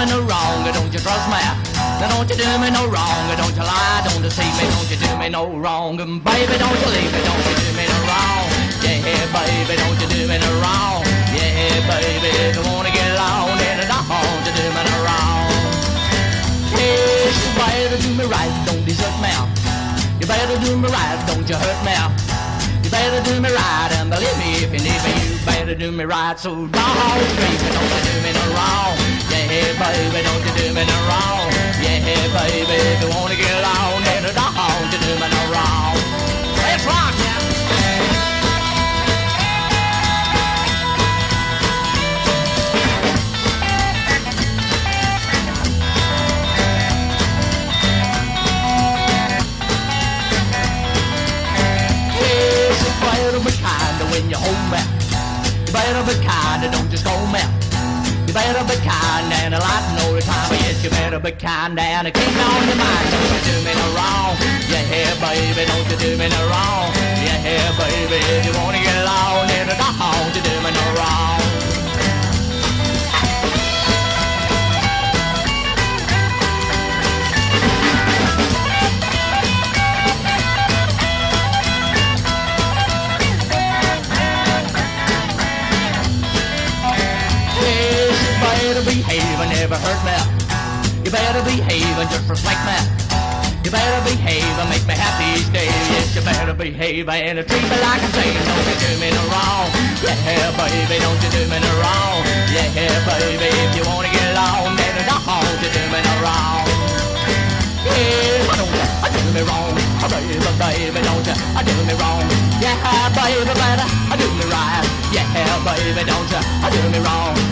me no wrong, don't you trust me? Now don't you do me no wrong, don't you lie, don't deceive me, don't you do me no wrong. And baby, don't you leave me, don't you do me no wrong. Yeah, baby, don't you do me no wrong. Yeah, baby, if you wanna get along, then don't you do me no wrong. Yes, you better do me right, don't desert me. You better do me right, don't you hurt me. You better do me right, and believe me, if you need me, you better do me right. So don't treat me, don't you do me no wrong. Yeah, baby, don't you do me no wrong. Yeah, baby, if you wanna get along, then don't you do me no wrong. Let's rock, yeah. Be kind when you hold me. You better be kind, don't just go me. You better be kind and a lot all the time. Yes, you better be kind and keep on your mind. Don't you do me no wrong. Yeah, baby, don't you do me no wrong. Yeah, baby, if you wanna get along, then don't you do me no wrong. Behave and never hurt me. You better behave and just respect me. You better behave and make me happy each day. Yes, you better behave and treat me like a saint. Don't you do me no wrong. Yeah, baby, don't you do me no wrong. Yeah, baby, if you wanna get along, then don't you do me no wrong. Yeah, don't you do me wrong. Baby, baby, don't you do me wrong. Yeah, baby, better do me right. Yeah, baby, don't you do me wrong.